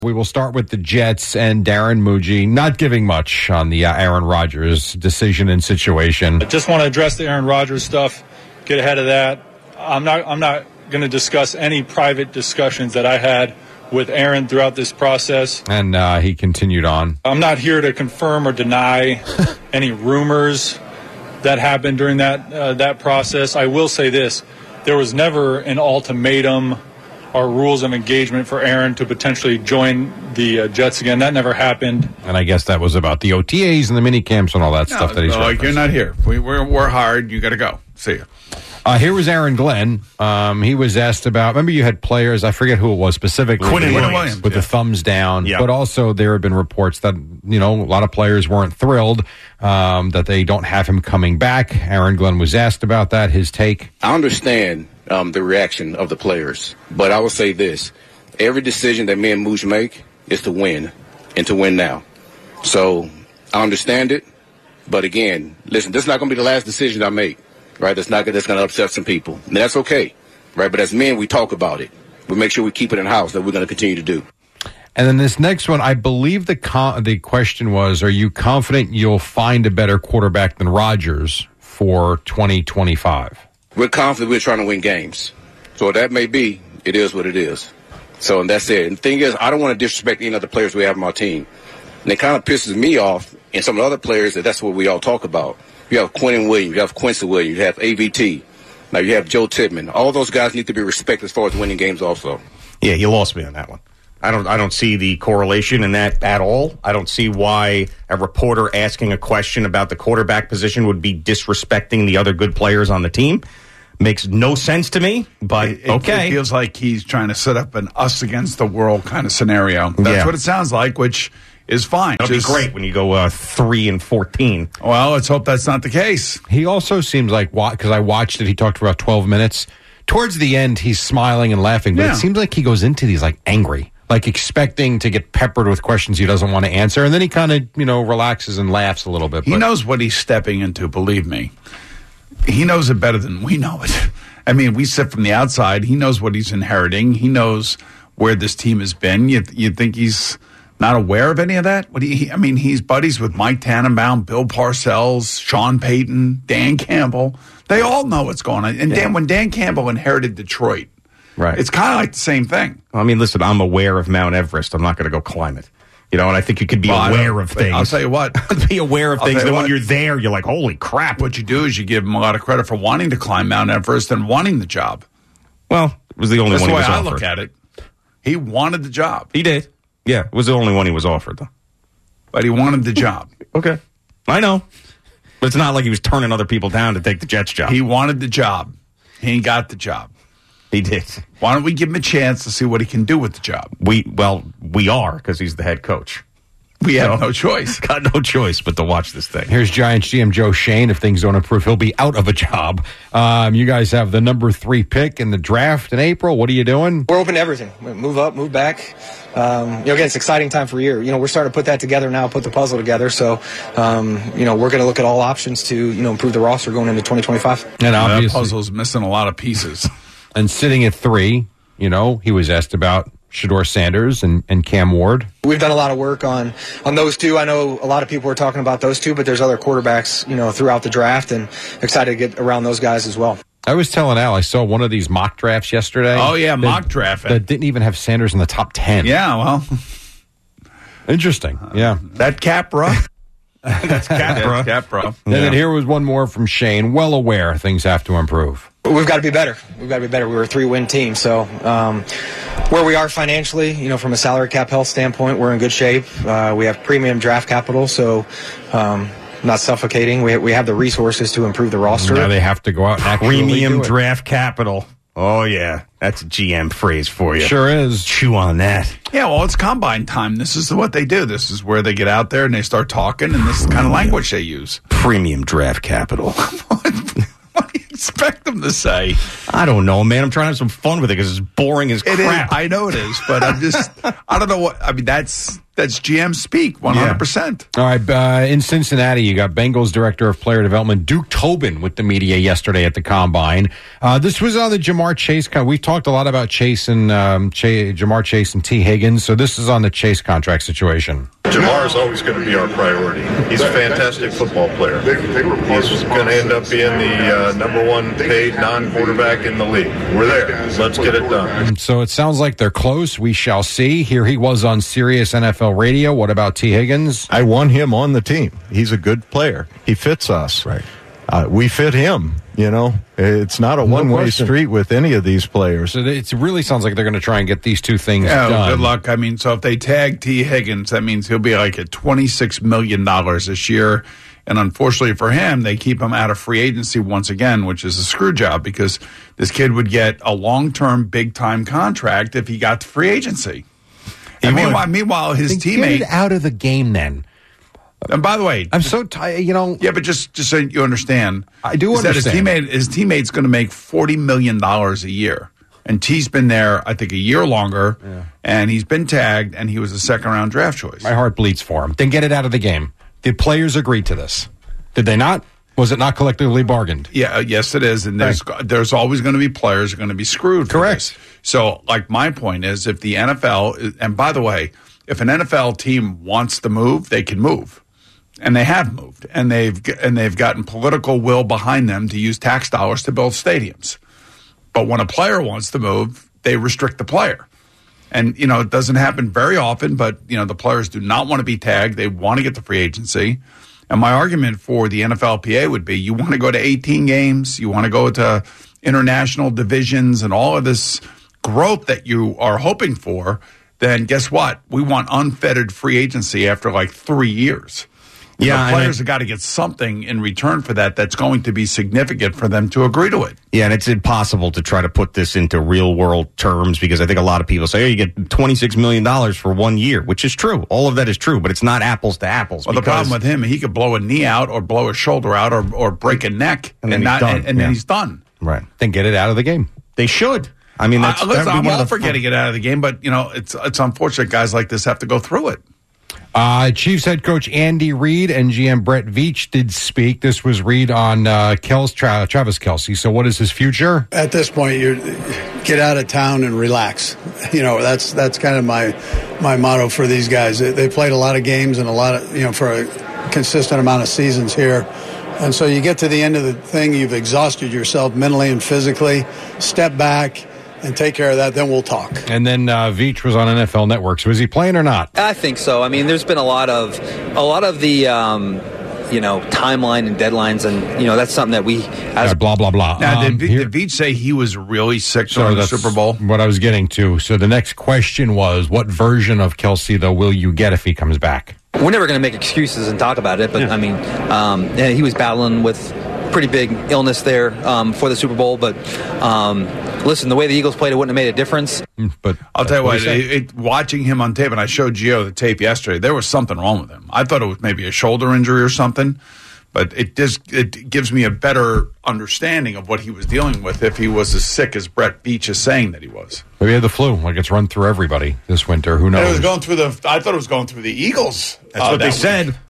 We will start with the Jets and Darren Muji not giving much on the Aaron Rodgers decision and situation. I just want to address the Aaron Rodgers stuff, get ahead of that. I'm not going to discuss any private discussions that I had with Aaron throughout this process. And he continued on. I'm not here to confirm or deny any rumors that happened during that process. I will say this. There was never an ultimatum or rules of engagement for Aaron to potentially join the Jets again. That never happened. And I guess that was about the OTAs and the mini camps and all that stuff that he's like, you're not here. We're hard. You got to go. See you. Here was Aaron Glenn. He was asked about, remember you had players, I forget who it was specifically. Quinn Williams. With the thumbs down. Yeah. But also there have been reports that, a lot of players weren't thrilled that they don't have him coming back. Aaron Glenn was asked about that, his take. I understand the reaction of the players, but I will say this. Every decision that me and Mooch make is to win, and to win now. So I understand it, but again, listen, this is not going to be the last decision I make. Right, that's going to upset some people. And that's okay, right? But as men, we talk about it. We make sure we keep it in house. That we're going to continue to do. And then this next one, I believe the question was: are you confident you'll find a better quarterback than Rodgers for 2025? We're confident we're trying to win games. So that may be, it is what it is. So and that's it. And the thing is, I don't want to disrespect any of the players we have on our team. And it kind of pisses me off, and some of the other players that's what we all talk about. You have Quentin Williams, you have Quincy Williams, you have AVT. Now you have Joe Tippmann. All those guys need to be respected as far as winning games also. Yeah, you lost me on that one. I don't see the correlation in that at all. I don't see why a reporter asking a question about the quarterback position would be disrespecting the other good players on the team. Makes no sense to me, but okay. It feels like he's trying to set up an us against the world kind of scenario. That's what it sounds like, which is fine. It'll be great when you go 3-14. Well, let's hope that's not the case. He also seems like, because I watched it, he talked for about 12 minutes. Towards the end, he's smiling and laughing, but it seems like he goes into these like angry, like expecting to get peppered with questions he doesn't want to answer. And then he kind of, relaxes and laughs a little bit. He knows what he's stepping into, believe me. He knows it better than we know it. I mean, we sit from the outside. He knows what he's inheriting. He knows where this team has been. You think he's not aware of any of that? He's buddies with Mike Tannenbaum, Bill Parcells, Sean Payton, Dan Campbell. They all know what's going on. And when Dan Campbell inherited Detroit, right, it's kind of like the same thing. I mean, listen, I'm aware of Mount Everest. I'm not going to go climb it. And I think you could be aware of things. I'll tell you what. Be aware of things. Then when you're there, you're like, holy crap. What you do is you give him a lot of credit for wanting to climb Mount Everest and wanting the job. Well, it was the only one he was offered. That's the way I look at it. He wanted the job. He did. Yeah, it was the only one he was offered, though. But he wanted the job. Okay. I know. But it's not like he was turning other people down to take the Jets job. He wanted the job. He got the job. He did. Why don't we give him a chance to see what he can do with the job? We are, because he's the head coach. We have no choice. Got no choice but to watch this thing. Here's Giants GM Joe Schoen. If things don't improve, he'll be out of a job. You guys have the number 3 pick in the draft in April. What are you doing? We're open to everything. Move up, move back. Again, it's an exciting time for a year. We're starting to put that together now, put the puzzle together. So, we're going to look at all options to, improve the roster going into 2025. And obviously, that puzzle's missing a lot of pieces. And sitting at 3, he was asked about Shedeur Sanders and Cam Ward. We've done a lot of work on those two. I know a lot of people are talking about those two, but there's other quarterbacks, throughout the draft, and excited to get around those guys as well. I was telling Al, I saw one of these mock drafts yesterday. Oh, yeah, mock draft. That didn't even have Sanders in the top 10. Yeah, well. Interesting, yeah. That Capra. That's Capra. And then here was one more from Shane. Well aware things have to improve. We've got to be better. We were a 3-win team. So where we are financially, from a salary cap health standpoint, we're in good shape. We have premium draft capital, so not suffocating. We have the resources to improve the roster. Now they have to go out and actually premium draft capital. Oh, yeah. That's a GM phrase for you. Sure is. Chew on that. Yeah, well, it's combine time. This is what they do. This is where they get out there and they start talking, and this is the kind of language they use. Premium draft capital. What do you expect them to say? I don't know, man. I'm trying to have some fun with it because it's boring as crap. I know it is, but I don't know what. I mean, that's GM speak, 100%. All right, in Cincinnati, you got Bengals Director of Player Development Duke Tobin with the media yesterday at the Combine. This was on the Jamar Chase. We've talked a lot about Chase and Jamar Chase and T. Higgins, so this is on the Chase contract situation. Jamar is always going to be our priority. He's a fantastic football player. He's going to end up being the number one paid non-quarterback in the league. We're there. Let's get it done. So it sounds like they're close. We shall see. Here he was on Sirius NFL Radio. What about T. Higgins? I want him on the team. He's a good player. He fits us. Right. We fit him. It's not a one-way street with any of these players. So it really sounds like they're going to try and get these two things done. Good luck. I mean, so if they tag T. Higgins, that means he'll be like at $26 million this year. And unfortunately for him, they keep him out of free agency once again, which is a screw job because this kid would get a long-term, big-time contract if he got to free agency. And meanwhile, his teammate... Get it out of the game then. And by the way, I'm so tired, Yeah, but just so you understand, I do understand that his teammate's going to make $40 million a year, and T's been there, I think, a year longer, and he's been tagged, and he was a second-round draft choice. My heart bleeds for him. Then get it out of the game. The players agreed to this, did they not? Was it not collectively bargained? Yeah, yes, it is, and there's always going to be players who are going to be screwed. Correct. So, my point is, if the NFL, and by the way, if an NFL team wants to move, they can move. And they have moved, and they've gotten political will behind them to use tax dollars to build stadiums. But when a player wants to move, they restrict the player. And, it doesn't happen very often, but, the players do not want to be tagged. They want to get to free agency. And my argument for the NFLPA would be you want to go to 18 games, you want to go to international divisions and all of this growth that you are hoping for, then guess what? We want unfettered free agency after 3 years. The players have got to get something in return for that that's going to be significant for them to agree to it. Yeah, and it's impossible to try to put this into real-world terms because I think a lot of people say, you get $26 million for 1 year, which is true. All of that is true, but it's not apples to apples. Well, the problem with him, he could blow a knee out or blow a shoulder out or break a neck, and then he's done. Right. Then get it out of the game. They should. I mean, I'm all for getting it out of the game, but, it's unfortunate guys like this have to go through it. Chiefs head coach Andy Reid and GM Brett Veach did speak. This was Reid on Travis Kelce. So what is his future? At this point, you get out of town and relax. That's kind of my motto for these guys. They played a lot of games and a lot of, for a consistent amount of seasons here. And so you get to the end of the thing, you've exhausted yourself mentally and physically. Step back and take care of that, then we'll talk. And then Veach was on NFL Network. So is he playing or not? I think so. I mean, there's been a lot of the timeline and deadlines, and that's something that we blah blah blah. Now, did Veach say he was really sick during the Super Bowl? What I was getting to. So the next question was, what version of Kelce though will you get if he comes back? We're never going to make excuses and talk about it, but I mean, he was battling with pretty big illness there for the Super Bowl, but listen, the way the Eagles played, it wouldn't have made a difference. But I'll tell you what, watching him on tape, and I showed Gio the tape yesterday, there was something wrong with him. I thought it was maybe a shoulder injury or something, but it gives me a better understanding of what he was dealing with if he was as sick as Brett Veach is saying that he was. Maybe he had the flu, like it's run through everybody this winter. Who knows? I thought it was going through the Eagles. That's what they said.